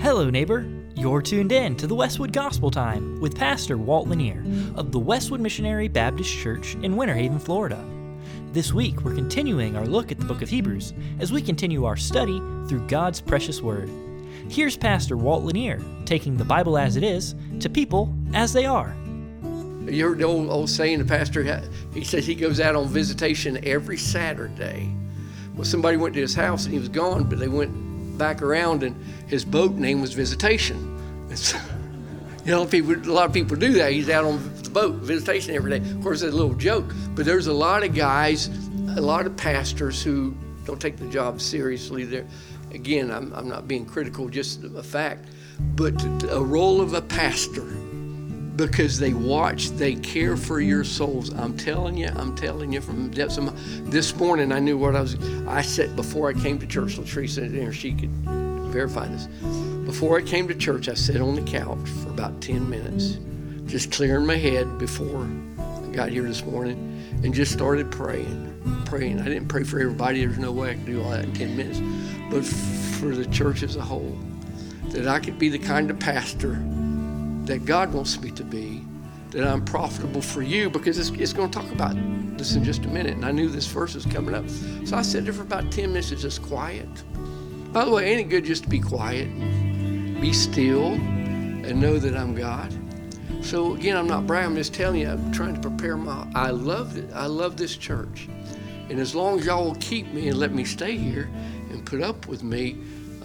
Hello, neighbor. You're tuned in to the Westwood Gospel Time with Pastor Walt Lanier of the Westwood Missionary Baptist Church in Winter Haven, Florida. This week, we're continuing our look at the book of Hebrews as we continue our study through God's precious word. Here's Pastor Walt Lanier taking the Bible as it is to people as they are. You heard the old saying, the pastor, he says he goes out on visitation every Saturday. Well, somebody went to his house and he was gone, but they went back around and his boat name was Visitation. And so, a lot of people do that. He's out on the boat, visitation every day. Of course, it's a little joke, but there's a lot of guys, a lot of pastors who don't take the job seriously. There, again, I'm not being critical, just a fact, but a role of a pastor, because they watch, they care for your souls. I'm telling you from the depths of this morning, I knew what I said before I came to church. Latrice in there, she could verify this. Before I came to church, I sat on the couch for about 10 minutes, just clearing my head before I got here this morning, and just started praying. I didn't pray for everybody. There's no way I could do all that in 10 minutes. But for the church as a whole, that I could be the kind of pastor that God wants me to be, that I'm profitable for you, because it's going to talk about this in just a minute. And I knew this verse was coming up. So I sat there for about 10 minutes, just quiet. By the way, ain't it good just to be quiet, be still, and know that I'm God? So again, I'm not bragging, I'm just telling you, I'm trying to prepare I loved it. I love this church. And as long as y'all will keep me and let me stay here and put up with me,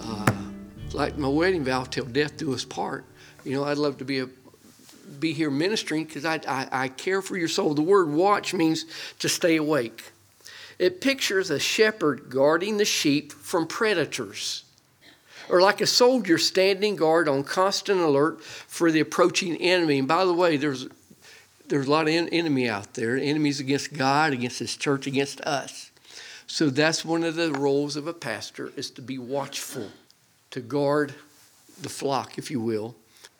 like my wedding vow, till death do us part, I'd love to be here ministering, because I care for your soul. The word watch means to stay awake. It pictures a shepherd guarding the sheep from predators, or like a soldier standing guard on constant alert for the approaching enemy. And by the way, there's a lot of enemy out there, enemies against God, against His church, against us. So that's one of the roles of a pastor, is to be watchful, to guard the flock, if you will,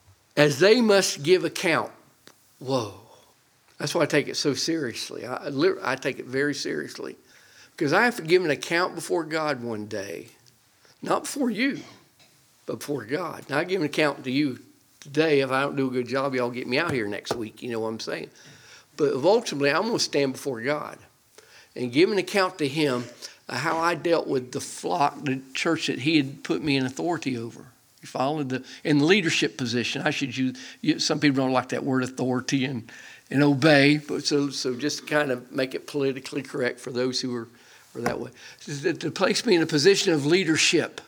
as they must give account. Whoa. That's why I take it so seriously. I take it very seriously, because I have to give an account before God one day. Not before you, but before God. Now, I give an account to you today. If I don't do a good job, y'all get me out here next week. You know what I'm saying? But ultimately, I'm going to stand before God and give an account to Him of how I dealt with the flock, the church that He had put me in authority over. You follow? In the leadership position. I should use, some people don't like that word authority and obey, but so just kind of make it politically correct for those who are that way. To place me in a position of leadership.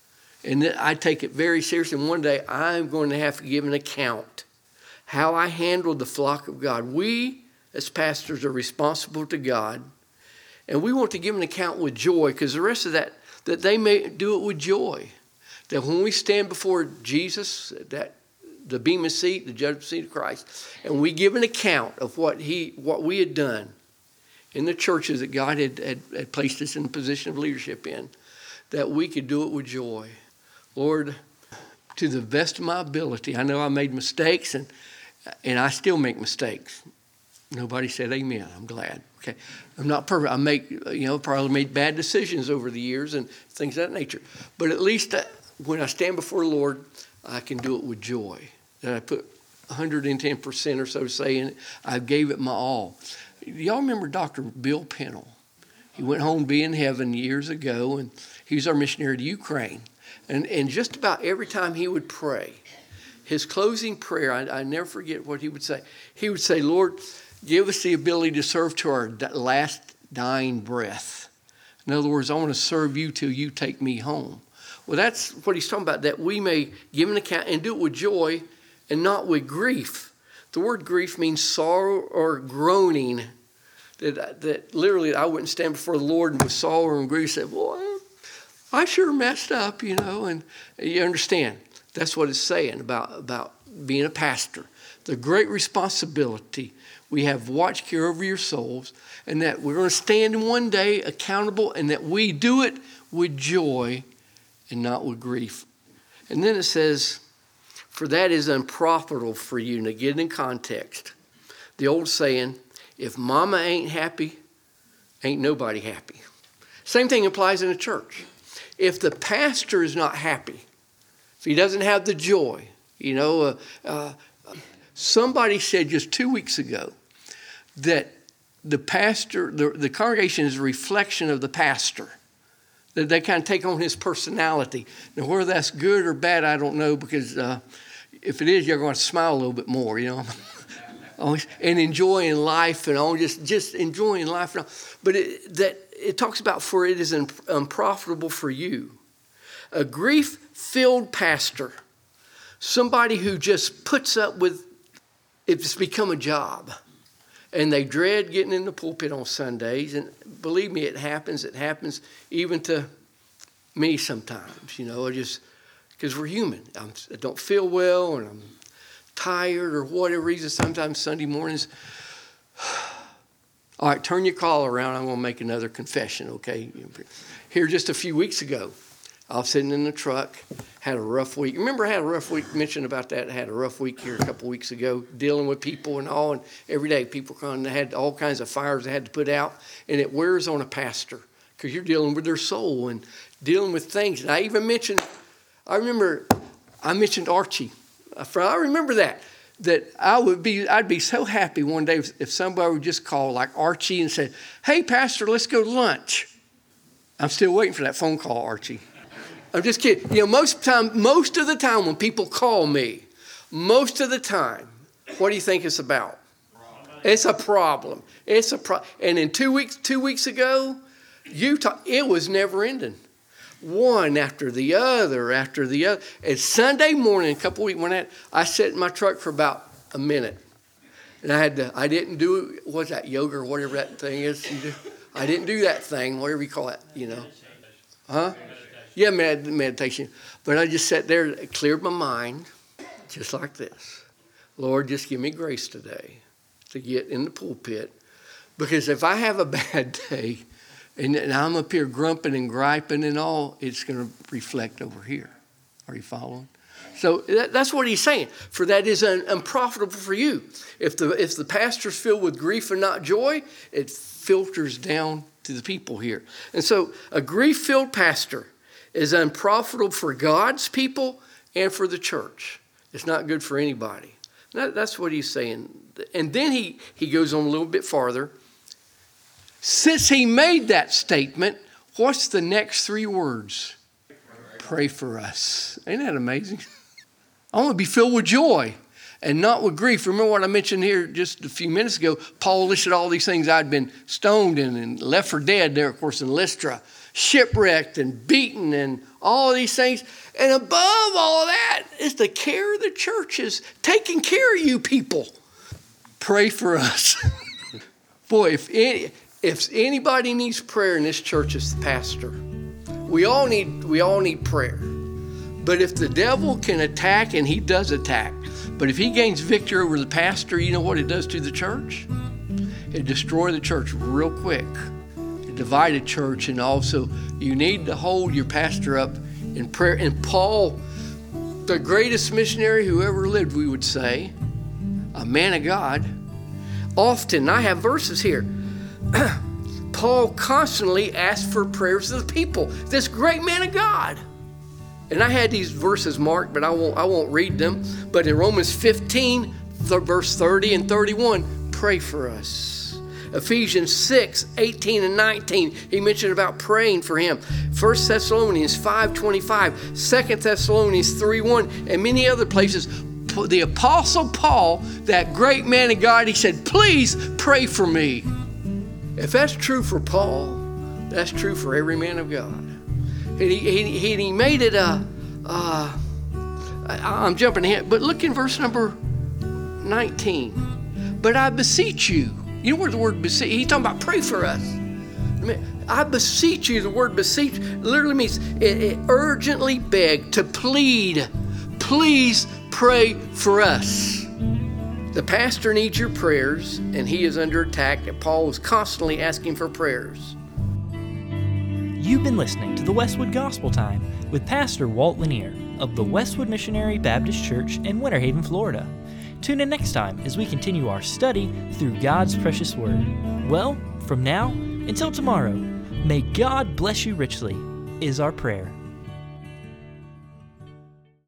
And I take it very seriously. And one day I'm going to have to give an account how I handled the flock of God. We, as pastors, are responsible to God. And we want to give an account with joy, because the rest of that they may do it with joy. That when we stand before Jesus, the bema seat, the judgment seat of Christ, and we give an account of what we had done in the churches that God had placed us in a position of leadership in, that we could do it with joy. Lord, to the best of my ability, I know I made mistakes, and I still make mistakes. Nobody said amen. I'm glad. Okay, I'm not perfect. I probably made bad decisions over the years and things of that nature. But at least when I stand before the Lord, I can do it with joy. That I put 110% or so saying I gave it my all. Y'all remember Dr. Bill Pennell? He went home to be in heaven years ago, and he was our missionary to Ukraine. And just about every time he would pray, his closing prayer, I never forget what he would say. He would say, Lord, give us the ability to serve to our last dying breath. In other words, I want to serve you till you take me home. Well, that's what he's talking about, that we may give an account and do it with joy and not with grief. The word grief means sorrow or groaning. That literally I wouldn't stand before the Lord and with sorrow and grief say, boy, I sure messed up, and you understand. That's what it's saying about being a pastor. The great responsibility. We have watch care over your souls, and that we're going to stand in one day accountable, and that we do it with joy and not with grief. And then it says, for that is unprofitable for you. And to get it in context, the old saying, if mama ain't happy, ain't nobody happy. Same thing applies in a church. If the pastor is not happy, if he doesn't have the joy, somebody said just 2 weeks ago that the pastor, the congregation is a reflection of the pastor. That they kind of take on his personality. Now, whether that's good or bad, I don't know, because if it is, you're going to smile a little bit more, and enjoying life and all, just enjoying life. But it talks about, for it is unprofitable for you. A grief-filled pastor, somebody who just puts up with, it's become a job. And they dread getting in the pulpit on Sundays. And believe me, it happens. It happens even to me sometimes, because we're human. I don't feel well, and I'm tired or whatever reason. Sometimes Sunday mornings. All right, turn your collar around. I'm going to make another confession, okay? Here just a few weeks ago, I was sitting in the truck, had a rough week. Remember I had a rough week, mentioned about that. I had a rough week here a couple of weeks ago, dealing with people and all. And every day people come, they had all kinds of fires they had to put out. And it wears on a pastor because you're dealing with their soul and dealing with things. And I even mentioned, I mentioned Archie. I remember that I'd be so happy one day if somebody would just call like Archie and say, "Hey, Pastor, let's go to lunch." I'm still waiting for that phone call, Archie. I'm just kidding. Most of the time when people call me, most of the time, what do you think it's about? It's a problem. And in 2 weeks ago, it was never ending. One after the other. And Sunday morning, a couple of weeks, I sat in my truck for about a minute. And I didn't do, what's that, yoga or whatever that thing is you do? I didn't do that thing, whatever you call it, Huh? Yeah, meditation. But I just sat there, cleared my mind, just like this. Lord, just give me grace today to get in the pulpit. Because if I have a bad day and I'm up here grumping and griping and all, it's going to reflect over here. Are you following? So that's what he's saying. For that is unprofitable for you. If the pastor's filled with grief and not joy, it filters down to the people here. And so a grief-filled pastor is unprofitable for God's people and for the church. It's not good for anybody. That's what he's saying. And then he goes on a little bit farther. Since he made that statement, what's the next 3 words? Pray for us. Ain't that amazing? I want to be filled with joy and not with grief. Remember what I mentioned here just a few minutes ago? Paul listed all these things I'd been stoned and left for dead there, of course, in Lystra. Shipwrecked and beaten and all of these things. And above all of that is the care of the churches, taking care of you people. Pray for us. Boy, if anybody needs prayer in this church, it's the pastor. We all need prayer. But if the devil can attack, and he does attack, but if he gains victory over the pastor, you know what it does to the church? It destroys the church real quick. Divided church, and also you need to hold your pastor up in prayer. And Paul, the greatest missionary who ever lived, we would say, a man of God, often, I have verses here, Paul constantly asked for prayers of the people, this great man of God. And I had these verses marked, but I won't read them. But in Romans 15, verse 30 and 31, pray for us. Ephesians 6, 18 and 19, he mentioned about praying for him. 1 Thessalonians 5:25, 2 Thessalonians 3:1, and many other places. The Apostle Paul, that great man of God, he said, please pray for me. If that's true for Paul, that's true for every man of God. And he made it I'm jumping ahead, but look in verse number 19. But I beseech you. You know where the word beseech, he's talking about pray for us. I beseech you, the word beseech literally means it urgently beg, to plead. Please pray for us. The pastor needs your prayers, and he is under attack, and Paul is constantly asking for prayers. You've been listening to the Westwood Gospel Time with Pastor Walt Lanier of the Westwood Missionary Baptist Church in Winter Haven, Florida. Tune in next time as we continue our study through God's precious Word. Well, from now until tomorrow, may God bless you richly, is our prayer.